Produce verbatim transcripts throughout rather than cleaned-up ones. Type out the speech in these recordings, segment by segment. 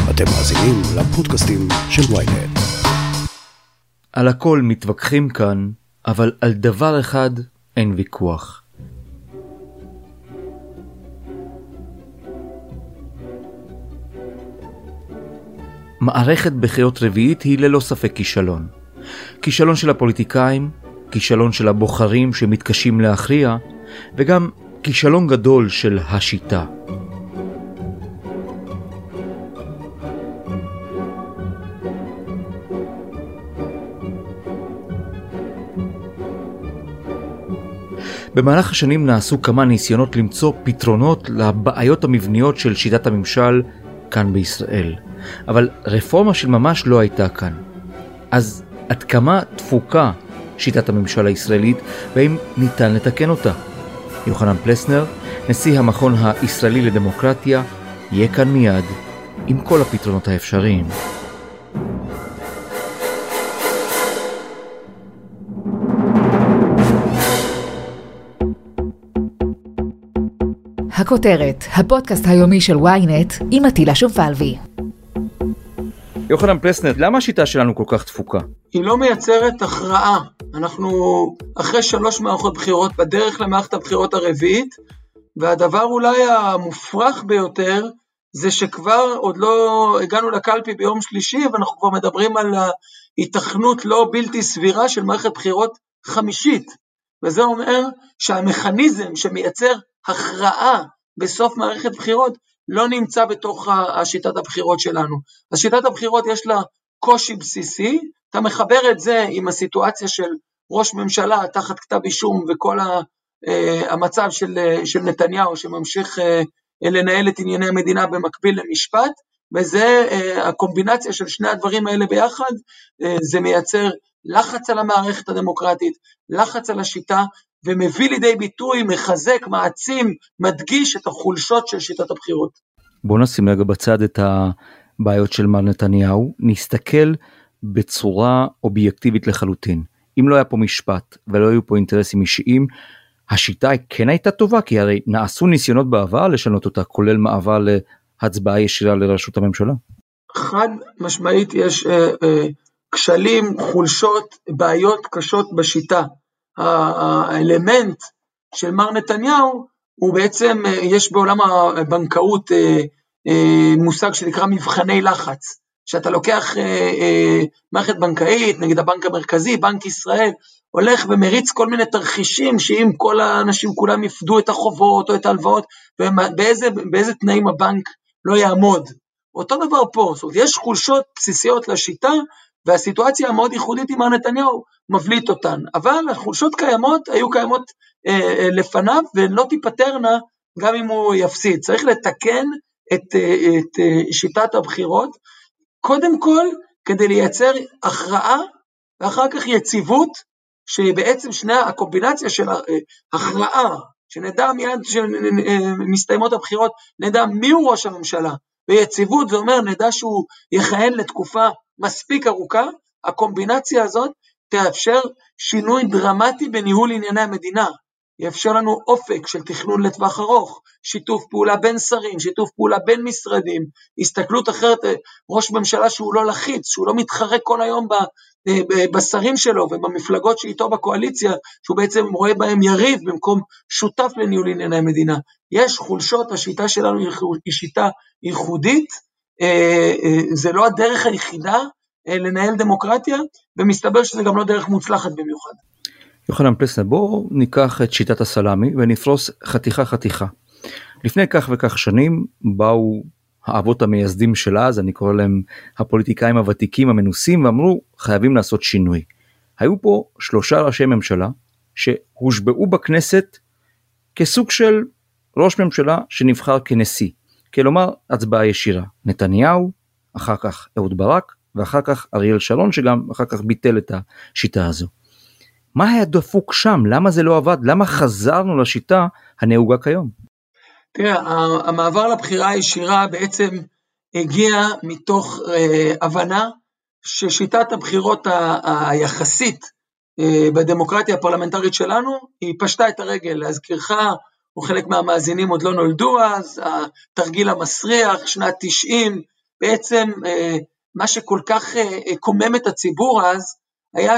אתם מאזינים לפודקאסטים של וויינט. על הכל מתווכחים כאן, אבל על דבר אחד אין ויכוח. מערכת בחירות רביעית היא ללא ספק כישלון. כישלון של הפוליטיקאים, כישלון של הבוחרים שמתקשים להכריע, וגם כישלון גדול של השיטה. במהלך השנים נעשו כמה ניסיונות למצוא פתרונות לבעיות המבניות של שיטת הממשל כאן בישראל. אבל רפורמה של ממש לא הייתה כאן. אז עד כמה תפוקה שיטת הממשל הישראלית, והאם ניתן לתקן אותה? יוחנן פלסנר, נשיא המכון הישראלי לדמוקרטיה, יהיה כאן מיד עם כל הפתרונות האפשריים. הכותרת, הפודקאסט היומי של וויינט עם עטילה שומפלבי. יוחנן פלסנר, למה השיטה שלנו כל כך תפוקה? היא לא מייצרת הכרעה. אנחנו אחרי שלוש מערכות בחירות בדרך למערכת הבחירות הרביעית, והדבר אולי המופרך ביותר זה שכבר עוד לא הגענו לקלפי ביום שלישי, ואנחנו כבר מדברים על ההיתכנות לא בלתי סבירה של מערכת בחירות חמישית. וזה אומר שהמכניזם שמייצר הכרעה בסוף מערכת בחירות לא נמצא בתוך השיטת הבחירות שלנו. אז שיטת הבחירות יש לה קושי בסיסי, אתה מחבר את זה עם הסיטואציה של ראש ממשלה תחת כתב אישום וכל המצב של, של נתניהו שממשיך לנהל את ענייני המדינה במקביל למשפט, וזה הקומבינציה של שני הדברים האלה ביחד, זה מייצר לחץ על המערכת הדמוקרטית, לחץ על השיטה, ומביא לידי ביטוי, מחזק, מעצים, מדגיש את החולשות של שיטת הבחירות. בואו נשים רגע בצד את הבעיות של מר נתניהו, נסתכל בצורה אובייקטיבית לחלוטין. אם לא היה פה משפט ולא היו פה אינטרסים אישיים, השיטה כן הייתה טובה, כי הרי נעשו ניסיונות בעבר לשנות אותה, כולל מעבר להצבעה ישירה לראשות הממשלה. חד משמעית יש אה, אה, כשלים, חולשות, בעיות קשות בשיטה. האלמנט של מר נתניהו הוא בעצם, יש בעולם הבנקאות מושג שנקרא מבחני לחץ, שאתה לוקח מערכת בנקאית, נגיד הבנק המרכזי, בנק ישראל, הולך ומריץ כל מיני תרחישים, שאם כל האנשים כולם יפדו את החובות או את ההלוואות, ובאיזה, באיזה תנאים הבנק לא יעמוד. אותו דבר פה, זאת אומרת, יש חולשות בסיסיות לשיטה, והסיטואציה המאוד ייחודית עם מר נתניהו מבליט אותן, אבל החולשות קיימות, היו קיימות אה, אה, לפניו, ולא תיפטרנה גם אם הוא יפסיד. צריך לתקן את, אה, את אה, שיטת הבחירות, קודם כל כדי לייצר הכרעה, ואחר כך יציבות, שבעצם שני הקומבינציה של הכרעה, שנדע מיד שמסתיימות הבחירות, נדע מי הוא ראש הממשלה, ויציבות זה אומר נדע שהוא יכהן לתקופה מספיק ארוכה, הקומבינציה הזאת תאפשר שינוי דרמטי בניהול ענייני המדינה, יאפשר לנו אופק של תכנון לטווח ארוך, שיתוף פעולה בין שרים, שיתוף פעולה בין משרדים, הסתכלות אחרת, ראש ממשלה שהוא לא לחיץ, שהוא לא מתחרק כל היום בשרים שלו ובמפלגות שאיתו בקואליציה, שהוא בעצם רואה בהם יריב במקום שותף לניהול ענייני המדינה. יש חולשות, השיטה שלנו היא שיטה ייחודית, זה לא הדרך היחידה לנהל דמוקרטיה, ומסתבר שזה גם לא דרך מוצלחת במיוחד. יוחנן פלסנר, בואו ניקח את שיטת הסלאמי ונפרוס חתיכה חתיכה. לפני כך וכך שנים באו האבות המייסדים של אז, אני קורא להם הפוליטיקאים הוותיקים המנוסים, ואמרו חייבים לעשות שינוי. היו פה שלושה ראשי ממשלה שהושבעו בכנסת כסוג של ראש ממשלה שנבחר כנשיא, כלומר הצבעה ישירה. נתניהו, אחר כך אהוד ברק, ואחר כך אריאל שרון, שגם אחר כך ביטל את השיטה הזו. מה היה דפוק שם? למה זה לא עבד? למה חזרנו לשיטה הנהוגה כיום? תראה, המעבר לבחירה הישירה בעצם הגיע מתוך אה, הבנה ששיטת הבחירות ה- היחסית אה, בדמוקרטיה הפרלמנטרית שלנו, היא פשטה את הרגל. להזכירך, או חלק מהמאזינים עוד לא נולדו אז, התרגיל המסריח, שנת תשעים, בעצם מה שכל כך קומם את הציבור אז, היה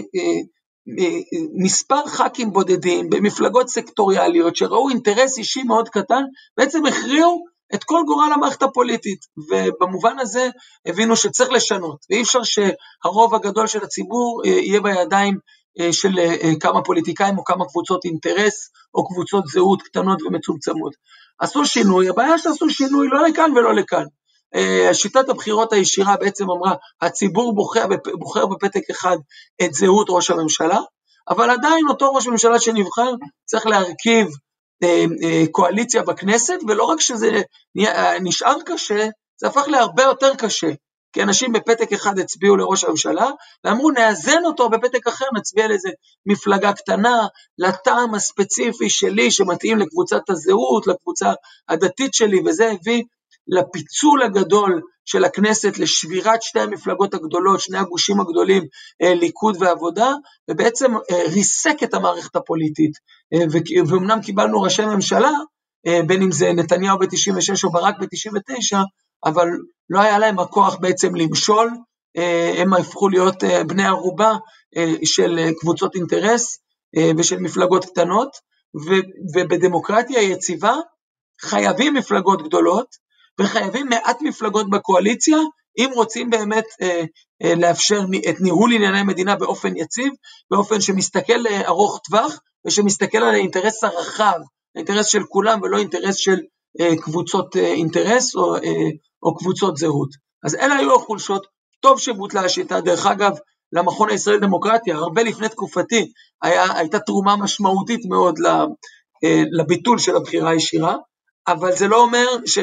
שמספר ח"כים בודדים במפלגות סקטוריאליות שראו אינטרס אישי מאוד קטן, בעצם הכריעו את כל גורל המערכת הפוליטית, ובמובן הזה הבינו שצריך לשנות, ואי אפשר שהרוב הגדול של הציבור יהיה בידיים של כמה פוליטיקאים או כמה קבוצות אינטרס, או קבוצות זהות קטנות ומצומצמות. עשו שינוי, הבעיה שעשו שינוי לא לכאן ולא לכאן. שיטת הבחירות הישירה בעצם אמרה, הציבור בוחר, בוחר בפתק אחד את זהות ראש הממשלה, אבל עדיין אותו ראש הממשלה שנבחר צריך להרכיב קואליציה בכנסת, ולא רק שזה נשאר קשה, זה הפך להרבה יותר קשה, כי אנשים בפתק אחד הצביעו לראש הממשלה, ואמרו נאזן אותו בפתק אחר, נצביע לאיזה מפלגה קטנה, לטעם הספציפי שלי, שמתאים לקבוצת הזהות, לקבוצה הדתית שלי, וזה הביא לפיצול הגדול של הכנסת, לשבירת שתי המפלגות הגדולות, שני הגושים הגדולים, ליכוד ועבודה, ובעצם ריסק את המערכת הפוליטית, ואומנם קיבלנו ראשי ממשלה, בין אם זה נתניהו ב-תשעים ושש או ברק ב-תשעים ותשע, אבל לא היה להם הכוח בעצם למשול, הם הפכו להיות בני ערובה של קבוצות אינטרס, ושל מפלגות קטנות, ובדמוקרטיה יציבה, חייבים מפלגות גדולות, וחייבים מעט מפלגות בקואליציה, אם רוצים באמת אה, אה, לאפשר את ניהול ענייני מדינה באופן יציב, באופן שמסתכל ארוך טווח, ושמסתכל על האינטרס הרחב, האינטרס של כולם, ולא אינטרס של אה, קבוצות אה, אינטרס, או, אה, או קבוצות זהות. אז אלה היו החולשות, טוב שבוטלה השיטה, דרך אגב, למכון הישראל דמוקרטיה, הרבה לפני תקופתי, היה, הייתה תרומה משמעותית מאוד לביטול של הבחירה הישירה, אבל זה לא אומר ש...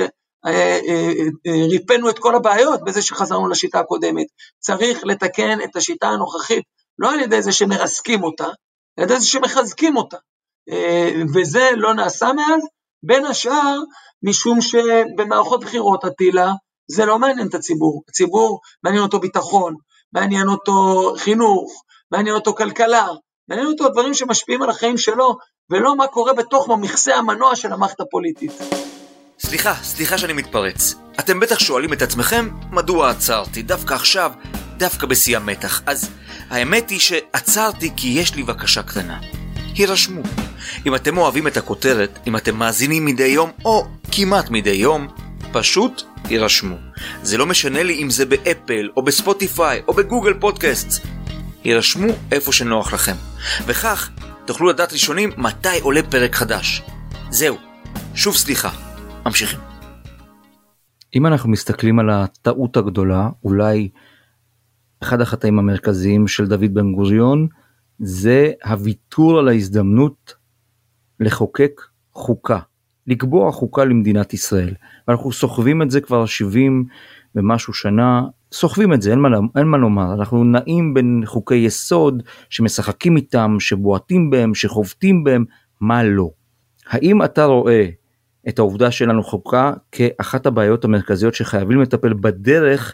ריפנו את כל הבעיות בזה שחזרנו לשיטה הקודמת. צריך לתקן את השיטה הנוכחית, לא על ידי זה שמרסקים אותה, על ידי זה שמחזקים אותה, וזה לא נעשה מאז, בין השאר משום שבמערכות בחירות עתילה, זה לא מעניין את הציבור, הציבור מעניין אותו ביטחון, מעניין אותו חינוך, מעניין אותו כלכלה, מעניין אותו דברים שמשפיעים על החיים שלו, ולא מה קורה בתוך מכסה המנוע של המערכת הפוליטית. סליחה, סליחה שאני מתפרץ. אתם בטח שואלים את עצמכם, מדוע עצרתי דווקא עכשיו, דווקא בשיא המתח. אז האמת היא שעצרתי כי יש לי בקשה קטנה. הירשמו. אם אתם אוהבים את הכותרת, אם אתם מאזינים מדי יום או כמעט מדי יום, פשוט הירשמו. זה לא משנה לי אם זה באפל או בספוטיפיי או בגוגל פודקאסט. הירשמו איפה שנוח לכם. וכך תוכלו לדעת ראשונים מתי עולה פרק חדש. זהו. שוב סליחה. ממשיכים. אם אנחנו מסתכלים על הטעות הגדולה, אולי אחד החטאים המרכזיים של דוד בן גוריון, זה הוויתור על ההזדמנות לחוקק חוקה, לקבוע חוקה למדינת ישראל. ואנחנו סוחבים את זה כבר שבעים ומשהו שנה, סוחבים את זה, אין מה, אין מה לומר. אנחנו נעים בין חוקי יסוד שמשחקים איתם, שבועטים בהם, שחובטים בהם, מה לא. האם אתה רואה את העובדה שלנו חוקה כאחת הבעיות המרכזיות שחייבים לטפל בדרך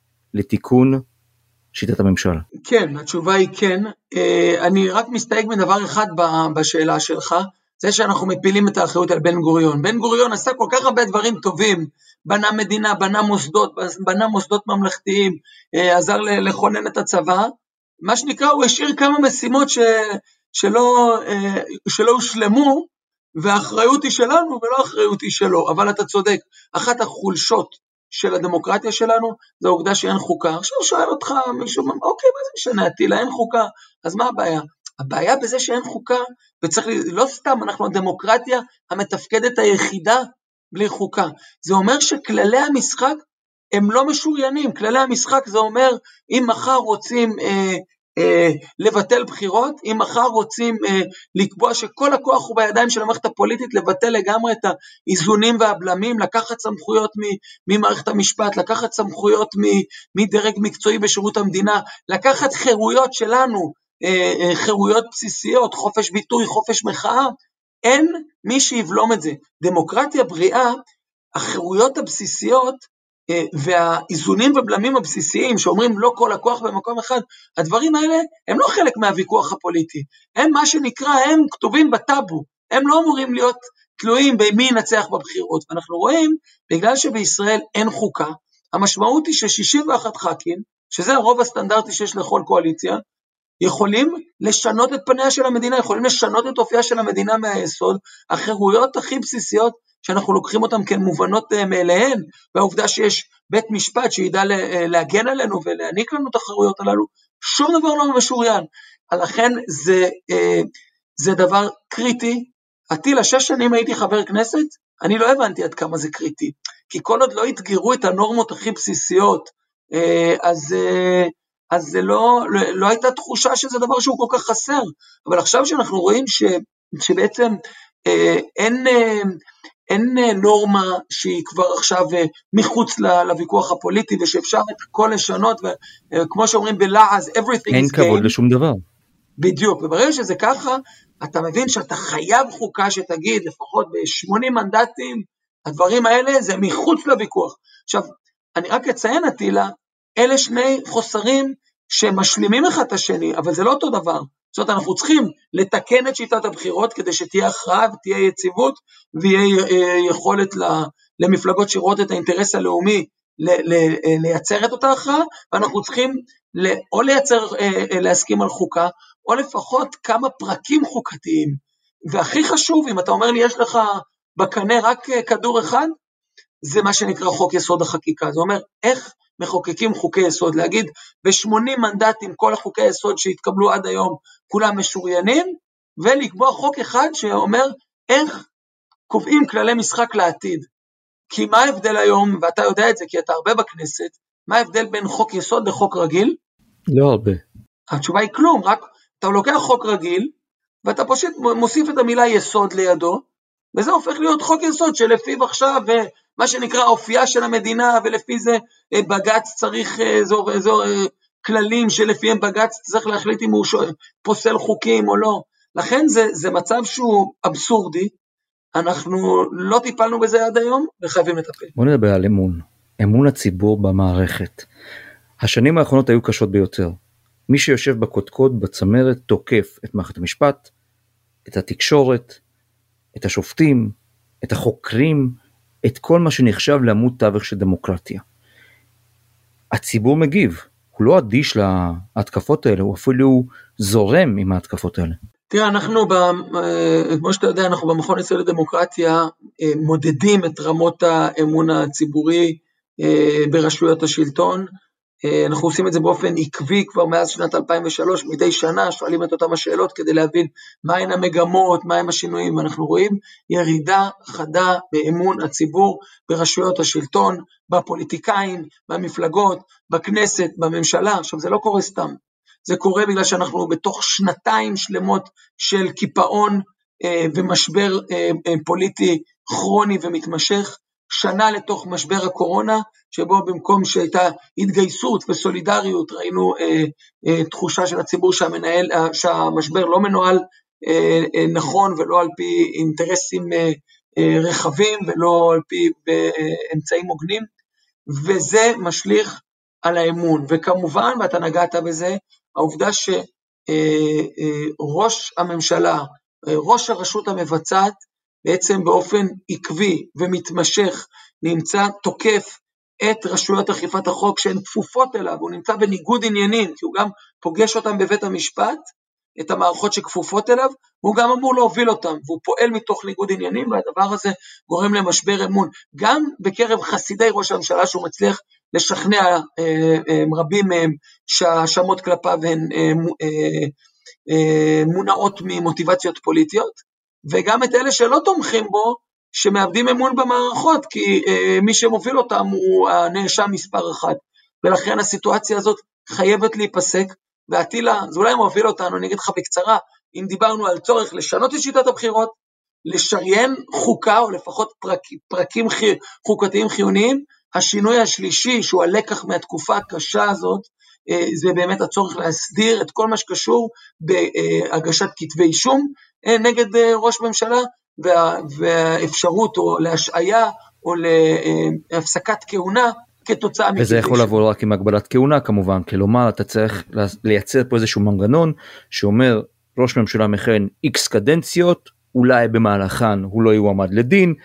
לתיקון שיטת הממשל? כן, התשובה היא כן. אני רק מסתייג מדבר אחד בשאלה שלך, זה שאנחנו מפילים את האחריות על בן גוריון. בן גוריון עשה כל כך הרבה דברים טובים, בנה מדינה, בנה מוסדות, בנה מוסדות ממלכתיים, עזר לכונן את הצבא, מה שנקרא הוא השאיר כמה משימות ש... שלא, שלא הושלמו, והאחריות היא שלנו ולא האחריות היא שלו, אבל אתה צודק, אחת החולשות של הדמוקרטיה שלנו, זה העובדה שאין חוקה. עכשיו שואל אותך מישהו, אוקיי, מה זה משנה, עתילה, אין חוקה, אז מה הבעיה? הבעיה בזה שאין חוקה, וצריך, לא סתם, אנחנו הדמוקרטיה המתפקדת היחידה בלי חוקה. זה אומר שכללי המשחק הם לא משוריינים, כללי המשחק זה אומר, אם מחר רוצים אה, אה, לבטל בחירות, אם מחר רוצים אה, לקבוע שכל הכוח הוא בידיים של המערכת הפוליטית, לבטל לגמרי את האיזונים והבלמים, לקחת סמכויות ממערכת המשפט, לקחת סמכויות מדרג מקצועי בשירות המדינה, לקחת חירויות שלנו, אה, אה, חירויות בסיסיות, חופש ביטוי, חופש מחאה, אין מי שיבלום את זה. דמוקרטיה בריאה, החירויות הבסיסיות, והאיזונים ובלמים הבסיסיים, שאומרים לא כל הכוח במקום אחד, הדברים האלה הם לא חלק מהוויכוח הפוליטי, הם מה שנקרא, הם כתובים בטאבו, הם לא אמורים להיות תלויים במי ינצח בבחירות, ואנחנו רואים, בגלל שבישראל אין חוקה, המשמעות היא ש-שישים ואחד ח"כים, שזה הרוב הסטנדרטי שיש לכל קואליציה, יכולים לשנות את פניה של המדינה, יכולים לשנות את אופייה של המדינה מהיסוד, החירויות הכי בסיסיות שאנחנו לוקחים אותן כמובנות מאליהן, והעובדה שיש בית משפט שידע להגן עלינו ולהעניק לנו את החירויות הללו, שום דבר לא משוריין. לכן זה, זה דבר קריטי. עתילה, שש שנים הייתי חבר כנסת, אני לא הבנתי עד כמה זה קריטי, כי כל עוד לא התגרו את הנורמות הכי בסיסיות, אז, אז זה לא, לא הייתה תחושה שזה דבר שהוא כל כך חסר, אבל עכשיו שאנחנו רואים ש, שבעצם אין, אין נורמה שהיא כבר עכשיו מחוץ לוויכוח הפוליטי, ושאפשר את הכל לשנות, וכמו שאומרים בלעז, everything אין is כבוד game. לשום דבר. בדיוק, וברגע שזה ככה, אתה מבין שאתה חייב חוקה שתגיד, לפחות ב-שמונים מנדטים, הדברים האלה זה מחוץ לוויכוח. עכשיו, אני רק אציין, עתילה, אלה שני חוסרים שמשלימים אחד את השני, אבל זה לא אותו דבר. זאת אומרת, אנחנו צריכים לתקן את שיטת הבחירות, כדי שתהיה הכרעה ותהיה יציבות, ויהיה יכולת למפלגות שרואות את האינטרס הלאומי, לייצר את אותה הכרעה, ואנחנו צריכים או לייצר, להסכים על חוקה, או לפחות כמה פרקים חוקתיים, והכי חשוב, אם אתה אומר לי, יש לך בקנה רק כדור אחד, זה מה שנקרא חוק יסוד החקיקה, זה אומר, איך מחוקקים חוקי יסוד, להגיד, ב-שמונים מנדטים, כל החוקי יסוד שהתקבלו עד היום, כולם משוריינים, ולקבוע חוק אחד שאומר, איך קובעים כללי משחק לעתיד, כי מה ההבדל היום, ואתה יודע את זה, כי אתה הרבה בכנסת, מה ההבדל בין חוק יסוד לחוק רגיל? לא הרבה. התשובה היא כלום, רק אתה לוקח חוק רגיל, ואתה פשוט מוסיף את המילה יסוד לידו, וזה הופך להיות חוק יסוד שלפיו עכשיו, מה שנקרא אופייה של המדינה, ולפי זה בגץ צריך זו, זו, כללים שלפיהם בגץ צריך להחליט אם הוא פוסל חוקים או לא. לכן זה, זה מצב שהוא אבסורדי, אנחנו לא טיפלנו בזה עד היום, וחייבים לטפל. בוא נדבר על אמון, אמון הציבור במערכת. השנים האחרונות היו קשות ביותר. מי שיושב בקודקוד בצמרת תוקף את מערכת המשפט, את התקשורת, את השופטים, את החוקרים, את כל מה שנחשב לעמוד תווך של דמוקרטיה. הציבור מגיב, הוא לא אדיש להתקפות האלה, הוא אפילו זורם עם ההתקפות האלה. תראה, אנחנו, כמו שאתה יודע, אנחנו במכון הישראלי לדמוקרטיה מודדים את רמות האמון הציבורי ברשויות השלטון, אנחנו עושים את זה באופן עקבי כבר מאז שנת אלפיים ושלוש, מדי שנה שואלים את אותם השאלות כדי להבין מהן המגמות, מהם השינויים, ואנחנו רואים ירידה חדה באמון הציבור ברשויות השלטון, בפוליטיקאים, במפלגות, בכנסת, בממשלה. עכשיו זה לא קורה סתם, זה קורה בגלל שאנחנו בתוך שנתיים שלמות של קיפאון אה, ומשבר אה, אה, פוליטי כרוני ומתמשך, שנה לתוך משבר הקורונה, שבו במקום שהייתה התגייסות וסולידריות, ראינו אה, אה, תחושה של הציבור שהמנהל, אה, שהמשבר לא מנוהל אה, אה, נכון, ולא על פי אינטרסים אה, אה, רחבים, ולא על פי אה, אמצעים מוגנים, וזה משליך על האמון, וכמובן, ואתה נגעת בזה, העובדה שראש אה, אה, הממשלה, אה, ראש הרשות המבצעת, בעצם באופן עקבי ומתמשך, נמצא תוקף את רשויות אכיפת החוק שהן כפופות אליו, הוא נמצא בניגוד עניינים, כי הוא גם פוגש אותם בבית המשפט, את המערכות שכפופות אליו, הוא גם אמור להוביל אותם, והוא פועל מתוך ניגוד עניינים, והדבר הזה גורם למשבר אמון, גם בקרב חסידי ראש הממשלה, שהוא מצליח לשכנע אה, אה, רבים מהם, שהאשמות כלפיו הן אה, אה, אה, מונעות ממוטיבציות פוליטיות, וגם את אלה שלא תומכים בו, שמאבדים אמון במערכות, כי אה, מי שמוביל אותם הוא הנאשם מספר אחד, ולכן הסיטואציה הזאת חייבת להיפסק, ועתילה, זה אולי מוביל אותנו, אני אגיד לך בקצרה, אם דיברנו על צורך לשנות את שיטת הבחירות, לשריין חוקה, או לפחות פרק, פרקים חוקתיים חיוניים, השינוי השלישי, שהוא הלקח מהתקופה הקשה הזאת, אה, זה באמת הצורך להסדיר את כל מה שקשור בהגשת כתבי אישום, אה, נגד אה, ראש ממשלה, וה, והאפשרות או להשעיה או להפסקת כהונה כתוצאה מכתבי אישום. וזה יכול לבוא רק עם הגבלת כהונה כמובן, כלומר אתה צריך לייצר פה איזשהו מנגנון שאומר ראש ממשלה מכהן איקס קדנציות, אולי במהלכן הוא לא יועמד לדין,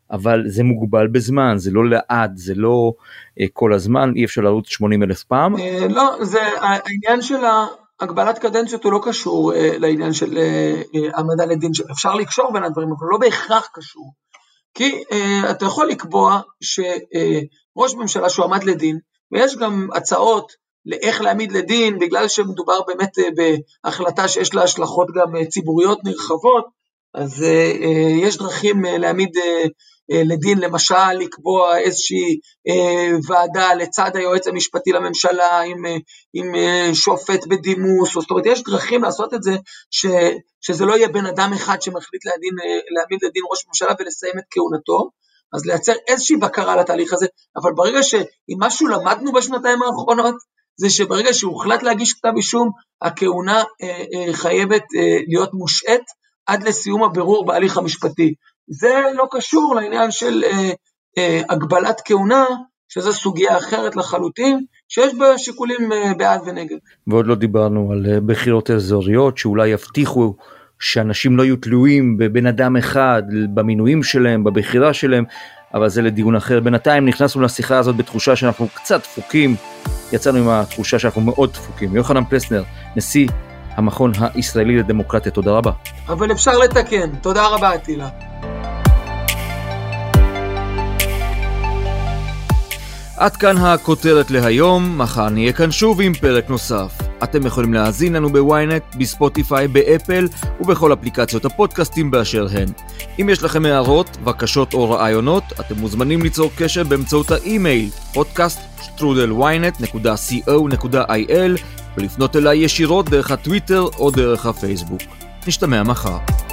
אבל זה מוגבל בזמן, זה לא לעד, זה לא אה, כל הזמן, אי אפשר לרוץ שמונים אלף פעם. אה, לא, זה העניין של הגבלת קדנציות הוא לא קשור אה, לעניין של אה, העמדה לדין, אפשר לקשור בין הדברים, אבל לא בהכרח קשור. כי אה, אתה יכול לקבוע שראש אה, ממשלה שהוא עמד לדין, ויש גם הצעות לאיך להעמיד לדין, בגלל שמדובר באמת אה, בהחלטה שיש לה השלכות גם אה, ציבוריות נרחבות, אז אה, אה, יש דרכים אה, להעמיד אה, אה, לדין, למשל לקבוע איזושהי אה, ועדה לצד היועץ המשפטי לממשלה, עם, אה, עם אה, שופט בדימוס, זאת אומרת יש דרכים לעשות את זה, ש, שזה לא יהיה בן אדם אחד שמחליט להדין, אה, להעמיד לדין ראש ממשלה ולסיים את כהונתו, אז לייצר איזושהי בקרה לתהליך הזה, אבל ברגע שאם משהו למדנו בשנתיים האחרונות, זה שברגע שהוחלט להגיש כתב אישום, הכהונה אה, אה, חייבת אה, להיות מושעת, עד לסיום הבירור בהליך המשפטי. זה לא קשור לעניין של אה, אה, הגבלת כהונה, שזו סוגיה אחרת לחלוטין, שיש בה שיקולים אה, בעד ונגד. ועוד לא דיברנו על אה, בחירות אזוריות, שאולי יבטיחו שאנשים לא יהיו תלויים בבן אדם אחד, במינויים שלהם, בבחירה שלהם, אבל זה לדיון אחר. בינתיים נכנסנו לשיחה הזאת בתחושה שאנחנו קצת דפוקים, יצאנו עם התחושה שאנחנו מאוד דפוקים. יוחנן פלסנר, נשיא המכון הישראלי לדמוקרטיה, תודה רבה. אבל אפשר לתקן, תודה רבה עטילה. עד כאן הכותרת להיום, מחר נהיה כאן שוב עם פרק נוסף. אתם יכולים להאזין לנו בוויינט, בספוטיפיי, באפל ובכל אפליקציות הפודקאסטים באשר הן. אם יש לכם הערות, בקשות או רעיונות, אתם מוזמנים ליצור קשר באמצעות האימייל פודקאסט שטרודל וויינט נקודה סי או נקודה איי אל ולפנות אליי ישירות דרך הטוויטר או דרך הפייסבוק. נשתמע מחר.